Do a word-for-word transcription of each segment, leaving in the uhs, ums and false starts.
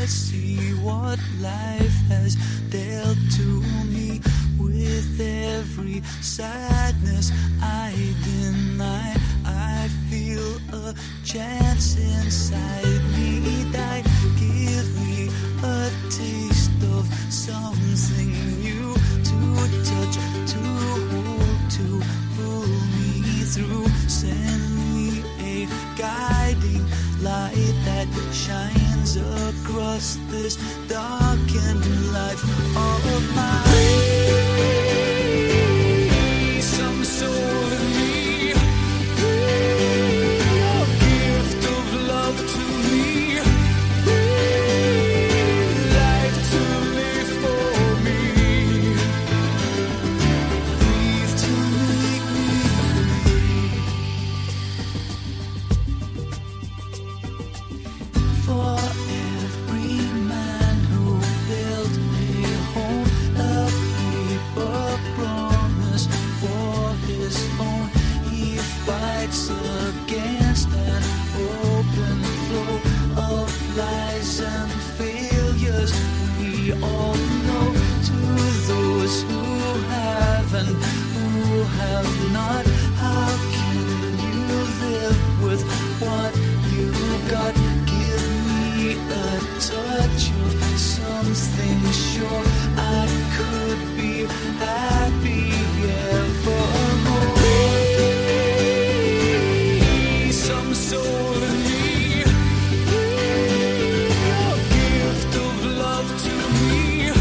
see what life has dealt to me. With every sadness I deny, I feel a chance inside me die. Give me a taste of something new to touch, to hold, to pull me through. Send me a guiding light that shines across this darkened life of mine. Some soul in me, a gift of love to me, life to live for me, breathe to make me breathe. For every man who built a home, a paper promise for his own, he fights against an open flow of lies and failures. We all know, to those who have and who have not, how can you live with what you got? Give me a touch of something sure. I could be happy evermore. Some soul in me, a gift of love to me,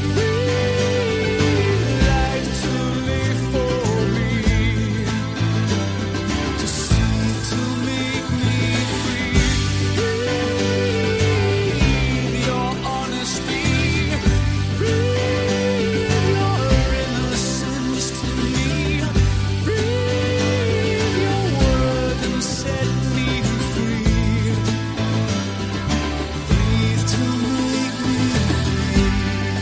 life to live for me, to see, to make me breathe. Your honesty, your innocence to me, breathe your word and set me free. Breathe to make me breathe.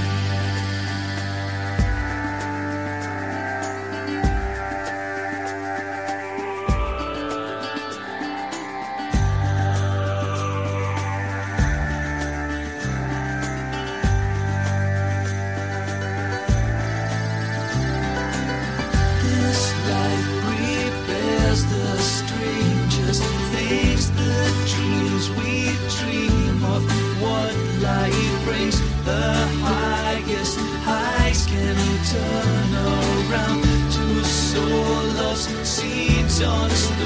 This life prepares the strangest things, the dreams we dream of. What life brings, the highest highs can turn around to sow love's seeds on